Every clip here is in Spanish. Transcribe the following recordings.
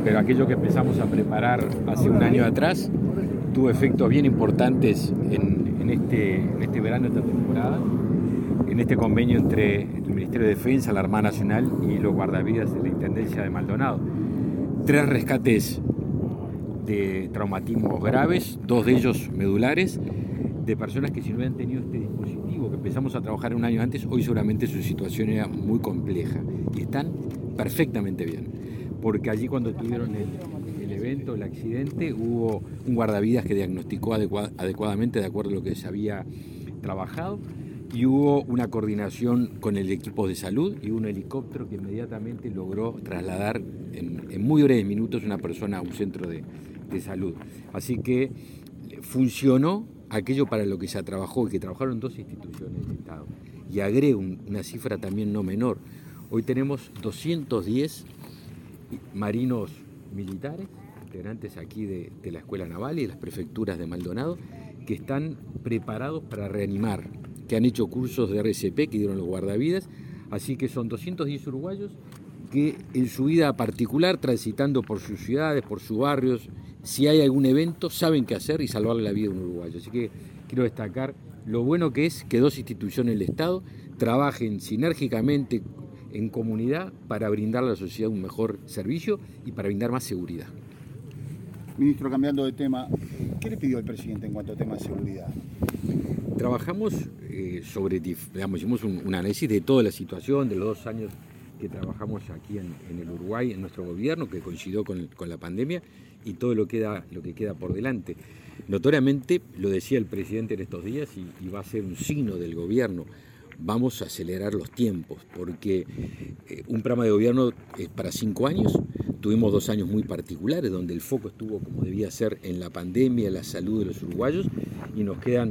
pero aquello que empezamos a preparar hace un año atrás tuvo efectos bien importantes en este verano, esta temporada, en este convenio entre el Ministerio de Defensa, la Armada Nacional y los guardavidas de la Intendencia de Maldonado. 3 rescates de traumatismos graves, 2 de ellos medulares, de personas que si no hubieran tenido este dispositivo que empezamos a trabajar un año antes, hoy seguramente su situación era muy compleja y están perfectamente bien, porque allí cuando tuvieron el evento, el accidente, hubo un guardavidas que diagnosticó adecuadamente de acuerdo a lo que se había trabajado y hubo una coordinación con el equipo de salud y un helicóptero que inmediatamente logró trasladar en muy breves minutos una persona a un centro de salud. Así que funcionó aquello para lo que se trabajó y que trabajaron 2 instituciones de Estado. Y agrego una cifra también no menor. Hoy tenemos 210 marinos militares, integrantes aquí de la Escuela Naval y de las prefecturas de Maldonado, que están preparados para reanimar, que han hecho cursos de RCP que dieron los guardavidas. Así que son 210 uruguayos que en su vida particular, transitando por sus ciudades, por sus barrios, si hay algún evento, saben qué hacer y salvarle la vida a un uruguayo. Así que quiero destacar lo bueno que es que 2 instituciones del Estado trabajen sinérgicamente en comunidad para brindar a la sociedad un mejor servicio y para brindar más seguridad. Ministro, cambiando de tema, ¿qué le pidió el presidente en cuanto a temas de seguridad? Trabajamos hicimos un análisis de toda la situación, de los 2 años que trabajamos aquí en el Uruguay, en nuestro gobierno, que coincidió con la pandemia, y todo lo que queda por delante. Notoriamente, lo decía el presidente en estos días, y va a ser un signo del gobierno, vamos a acelerar los tiempos, porque un programa de gobierno es para 5 años, tuvimos 2 años muy particulares, donde el foco estuvo como debía ser en la pandemia, en la salud de los uruguayos, y nos quedan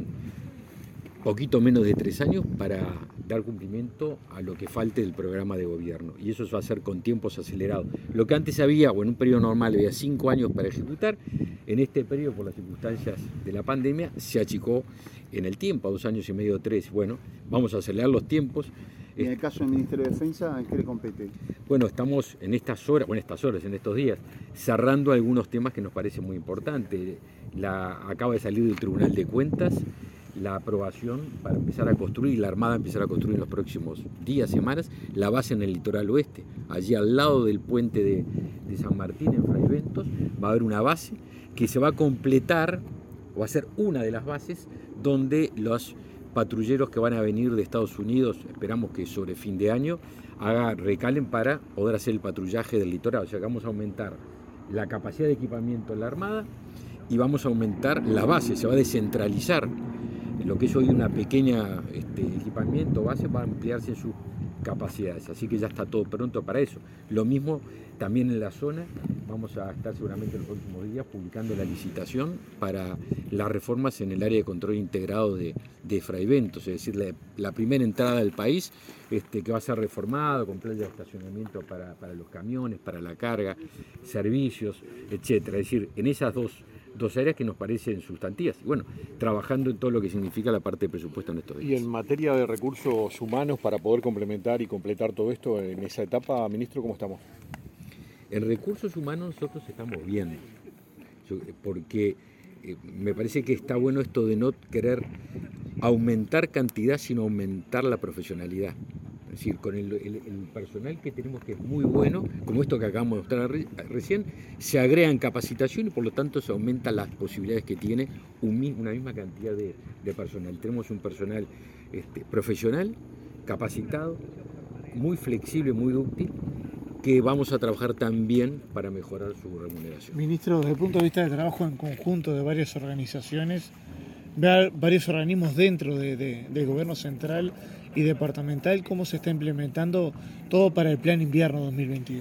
poquito menos de 3 años para dar cumplimiento a lo que falte del programa de gobierno, y eso se va a hacer con tiempos acelerados. Lo que antes había, o en un periodo normal había 5 años para ejecutar, en este periodo, por las circunstancias de la pandemia, se achicó en el tiempo, a 2 años y medio, 3. Bueno, vamos a acelerar los tiempos. ¿Y en el caso del Ministerio de Defensa, en qué le compete? Bueno, estamos en estos días, cerrando algunos temas que nos parecen muy importantes. Acaba de salir del Tribunal de Cuentas la aprobación para empezar a construir, la Armada empezar a construir en los próximos días, semanas, la base en el litoral oeste. Allí al lado del puente de San Martín, en Fray Ventos, va a haber una base que se va a completar, o va a ser una de las bases, donde los patrulleros que van a venir de Estados Unidos, esperamos que sobre fin de año, recalen para poder hacer el patrullaje del litoral. O sea que vamos a aumentar la capacidad de equipamiento de la Armada y vamos a aumentar la base, se va a descentralizar. Lo que es hoy una pequeña equipamiento base va a ampliarse en sus capacidades, así que ya está todo pronto para eso. Lo mismo también en la zona, vamos a estar seguramente en los próximos días publicando la licitación para las reformas en el área de control integrado de Fray Ventos, es decir, la primera entrada del país que va a ser reformado con playa de estacionamiento para los camiones, para la carga, servicios, etcétera. Es decir, en esas dos áreas que nos parecen sustantivas. Bueno, trabajando en todo lo que significa la parte de presupuesto en estos días. Y en materia de recursos humanos, para poder complementar y completar todo esto en esa etapa, ministro, ¿cómo estamos? En recursos humanos nosotros estamos bien, porque me parece que está bueno esto de no querer aumentar cantidad, sino aumentar la profesionalidad. Es decir, con el personal que tenemos, que es muy bueno, como esto que acabamos de mostrar recién, se agrega en capacitación y por lo tanto se aumentan las posibilidades que tiene una misma cantidad de personal. Tenemos un personal profesional, capacitado, muy flexible, muy útil, que vamos a trabajar también para mejorar su remuneración. Ministro, desde el punto de vista del trabajo en conjunto de varias organizaciones, varios organismos dentro del gobierno central y departamental, ¿cómo se está implementando todo para el Plan Invierno 2022?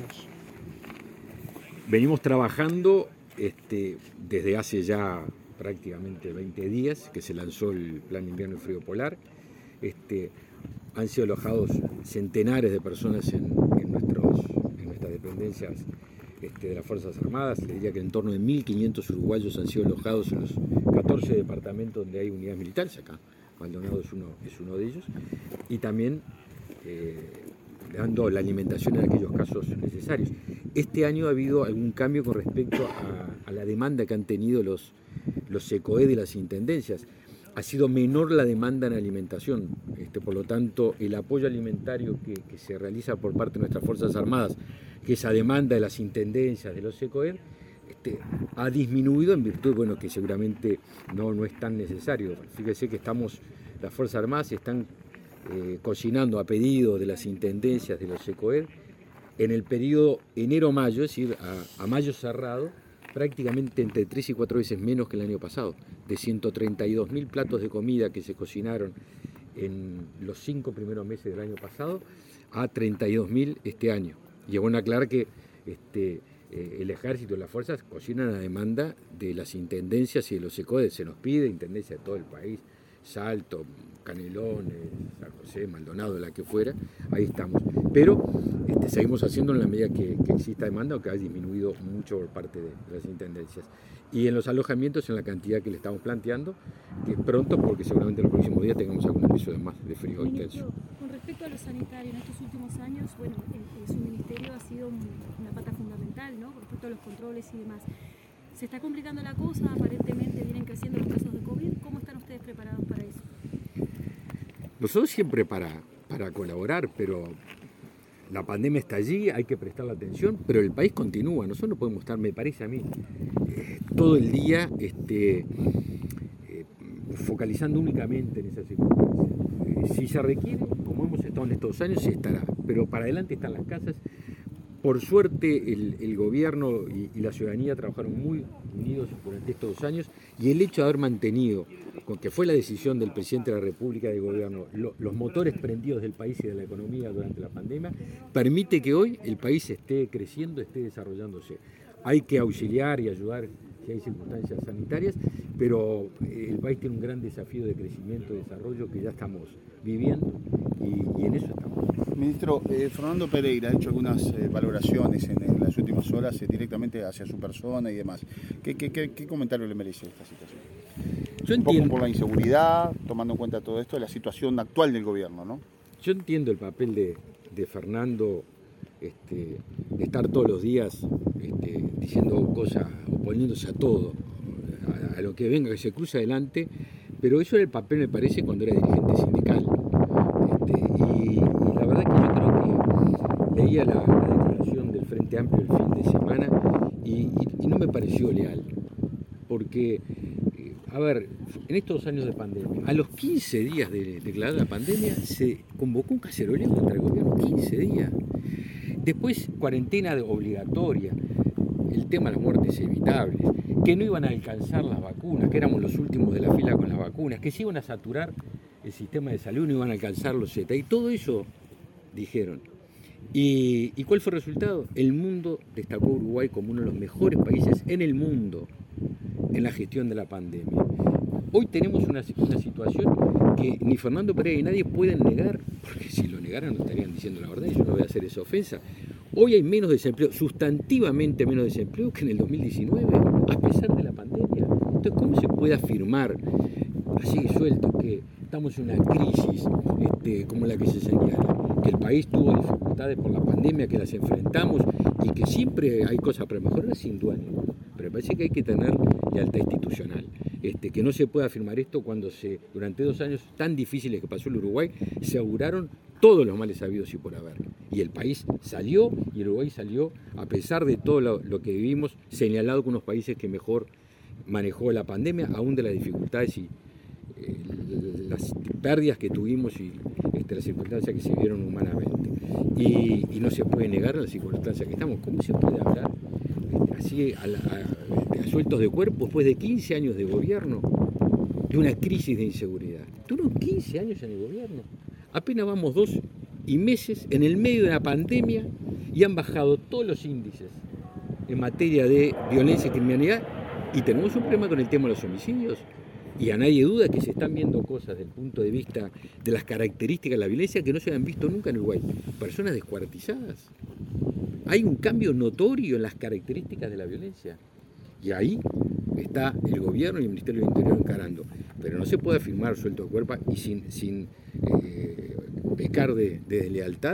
Venimos trabajando desde hace ya prácticamente 20 días que se lanzó el Plan Invierno y Frío Polar. Han sido alojados centenares de personas en nuestras dependencias de las Fuerzas Armadas. Le diría que en torno de 1.500 uruguayos han sido alojados en los 14 departamentos donde hay unidades militares. Acá Maldonado es uno de ellos. Y también dando la alimentación en aquellos casos necesarios. este año ha habido algún cambio con respecto a la demanda que han tenido los SECOED de las intendencias. Ha sido menor la demanda en alimentación, por lo tanto el apoyo alimentario que se realiza por parte de nuestras Fuerzas Armadas, que esa demanda de las intendencias, de los SECOED, ha disminuido en virtud, bueno, que seguramente no es tan necesario. Fíjese que las Fuerzas Armadas están cocinando a pedido de las intendencias de los SECOED en el periodo enero-mayo, es decir, a mayo cerrado, prácticamente entre 3 y 4 veces menos que el año pasado. De 132.000 platos de comida que se cocinaron en los 5 primeros meses del año pasado a 32.000 este año. Y es bueno aclarar que el Ejército y las Fuerzas cocinan a demanda de las intendencias y de los SECOED. Se nos pide intendencia de todo el país, Salto, Canelones, San José, Maldonado, la que fuera, ahí estamos. Pero seguimos haciendo en la medida que exista demanda o que ha disminuido mucho por parte de las intendencias. Y en los alojamientos en la cantidad que le estamos planteando, que pronto, porque seguramente en los próximos días tengamos algún episodio más de frío intenso. Con respecto a lo sanitario, en estos últimos años, bueno, su ministerio ha sido una pata fundamental, ¿no? Con respecto a los controles y demás. Se está complicando la cosa, aparentemente vienen creciendo los casos de COVID. ¿Cómo están ustedes preparados para eso? Nosotros siempre para colaborar, pero la pandemia está allí, hay que prestarle atención, pero el país continúa. Nosotros no podemos estar, me parece a mí, todo el día focalizando únicamente en esa circunstancia. Si se requiere, como hemos estado en estos años, se estará, pero para adelante están las casas. Por suerte el gobierno y la ciudadanía trabajaron muy unidos durante estos 2 años, y el hecho de haber mantenido, con que fue la decisión del presidente de la República y del gobierno, los motores prendidos del país y de la economía durante la pandemia, permite que hoy el país esté creciendo, esté desarrollándose. Hay que auxiliar y ayudar si hay circunstancias sanitarias, pero el país tiene un gran desafío de crecimiento y desarrollo que ya estamos viviendo, y en eso estamos. Ministro, Fernando Pereira ha hecho algunas valoraciones en las últimas horas directamente hacia su persona y demás. ¿Qué comentario le merece esta situación? Yo Un poco entiendo, por la inseguridad, tomando en cuenta todo esto, de la situación actual del gobierno, ¿no? yo entiendo el papel de Fernando, de estar todos los días diciendo cosas, oponiéndose a todo, a lo que venga, que se cruce adelante, pero eso era el papel, me parece, cuando era dirigente sindical. Y la verdad que yo creo que leía la declaración del Frente Amplio el fin de semana y no me pareció leal, porque, a ver, en estos 2 años de pandemia, a los 15 días de declarar la pandemia, se convocó un caceroleo contra el gobierno, 15 días. Después, cuarentena obligatoria, el tema de las muertes evitables, que no iban a alcanzar las vacunas, que éramos los últimos de la fila con las vacunas, que se iban a saturar el sistema de salud, no iban a alcanzar los Z, y todo eso dijeron. ¿Y cuál fue el resultado? El mundo destacó a Uruguay como uno de los mejores países en el mundo en la gestión de la pandemia. Hoy tenemos una situación que ni Fernando Pereira ni nadie pueden negar, porque si lo negaran no estarían diciendo la verdad, y yo no voy a hacer esa ofensa. Hoy hay menos desempleo, sustantivamente menos desempleo que en el 2019, a pesar de la pandemia. Entonces, ¿cómo se puede afirmar así suelto que estamos en una crisis como la que se señala? Que el país tuvo dificultades por la pandemia, que las enfrentamos y que siempre hay cosas para mejorar, sin duda ninguna. Pero me parece que hay que tener lealtad institucional. Que no se puede afirmar esto cuando durante 2 años tan difíciles que pasó el Uruguay, se auguraron todos los males habidos y por haber. Y el país salió, y el Uruguay salió, a pesar de todo lo que vivimos, señalado con unos países que mejor manejó la pandemia, aún de las dificultades y las pérdidas que tuvimos y las circunstancias que se vivieron humanamente. Y no se puede negar las circunstancias que estamos. ¿Cómo se puede hablar así a sueltos de cuerpo después de 15 años de gobierno, de una crisis de inseguridad? Tuvieron 15 años en el gobierno. Apenas vamos 2 meses en el medio de la pandemia y han bajado todos los índices en materia de violencia y criminalidad, y tenemos un problema con el tema de los homicidios. Y a nadie duda que se están viendo cosas desde el punto de vista de las características de la violencia que no se han visto nunca en Uruguay. Personas descuartizadas. Hay un cambio notorio en las características de la violencia. Y ahí está el gobierno y el Ministerio del Interior encarando. Pero no se puede afirmar suelto de cuerpo y sin pecar de deslealtad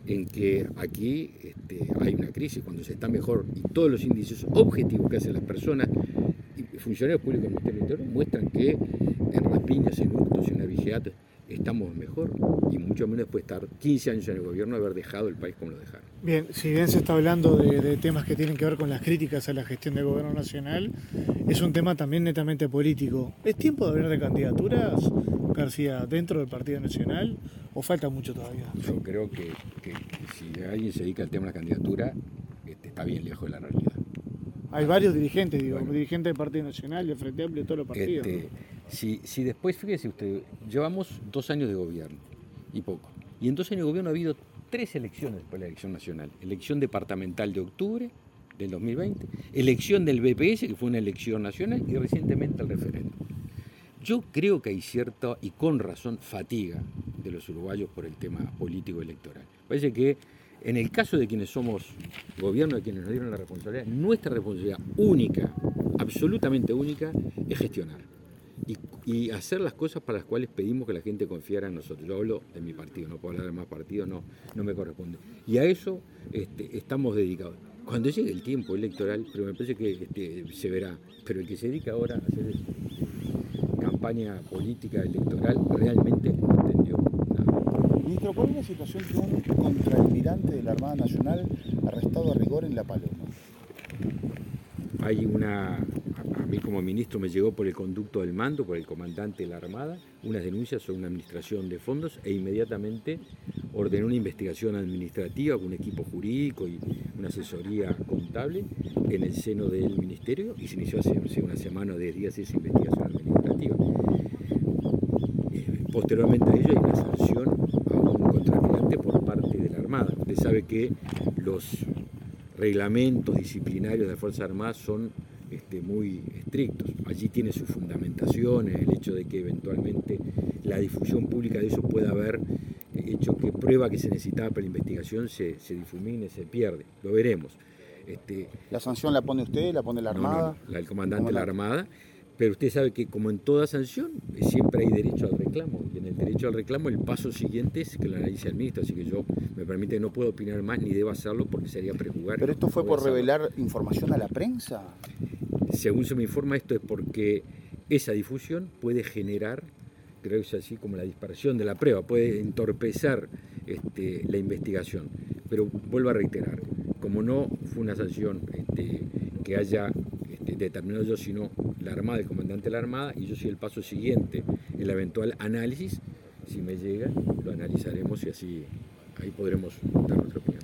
en que aquí hay una crisis, cuando se está mejor y todos los índices objetivos que hacen las personas y funcionarios públicos del Ministerio del Interior muestran que en rapiñas, en hurtos y en abigeatos estamos mejor, y mucho menos después de estar 15 años en el gobierno, haber dejado el país como lo dejaron. Bien, si bien se está hablando de temas que tienen que ver con las críticas a la gestión del gobierno nacional, es un tema también netamente político. ¿Es tiempo de hablar de candidaturas, García, dentro del Partido Nacional, o falta mucho todavía? Yo creo que si alguien se dedica al tema de la candidatura, está bien lejos de la realidad. Hay varios dirigentes, Bueno. dirigentes del Partido Nacional, del Frente Amplio, de todos los partidos. ¿No? Si después, fíjese usted, llevamos 2 años de gobierno y poco. Y en 2 años de gobierno ha habido 3 elecciones después de la elección nacional. Elección departamental de octubre del 2020, elección del BPS, que fue una elección nacional, y recientemente el referéndum. Yo creo que hay cierta, y con razón, fatiga de los uruguayos por el tema político electoral. Parece que en el caso de quienes somos gobierno, de quienes nos dieron la responsabilidad, nuestra responsabilidad única, absolutamente única, es gestionar. Y hacer las cosas para las cuales pedimos que la gente confiara en nosotros. Yo hablo de mi partido, no puedo hablar de más partidos, no me corresponde. Y a eso estamos dedicados. Cuando llegue el tiempo electoral, pero me parece que se verá, pero el que se dedica ahora a hacer campaña política electoral realmente no entendió nada. Ministro, ¿cuál es la situación de un contraalmirante de la Armada Nacional arrestado a rigor en La Paloma? Hay a mí como ministro me llegó por el conducto del mando, por el comandante de la Armada, unas denuncias sobre una administración de fondos, e inmediatamente ordenó una investigación administrativa con un equipo jurídico y una asesoría contable en el seno del ministerio, y se inició hace una semana o 10 días esa investigación administrativa. Posteriormente a ello hay una sanción a un contraalmirante por parte de la Armada. Usted sabe que los reglamentos disciplinarios de las Fuerzas Armadas son muy estrictos. Allí tiene su fundamentación en el hecho de que eventualmente la difusión pública de eso pueda haber hecho que prueba que se necesitaba para la investigación se difumine, se pierde. Lo veremos. ¿La sanción la pone usted, la pone la Armada? No, el comandante de la Armada. Pero usted sabe que, como en toda sanción, siempre hay derecho al reclamo. Y en el derecho al reclamo, el paso siguiente es que lo analice el ministro. Así que yo, me permite, no puedo opinar más ni debo hacerlo porque sería prejugar. ¿Pero esto fue por revelar información a la prensa? Según se me informa, esto es porque esa difusión puede generar, creo que es así como la dispersión de la prueba, puede entorpecer la investigación. Pero vuelvo a reiterar, como no fue una sanción que haya determinado yo, sino la Armada, el comandante de la Armada, y yo soy el paso siguiente, el eventual análisis, si me llega, lo analizaremos y así ahí podremos dar nuestra opinión.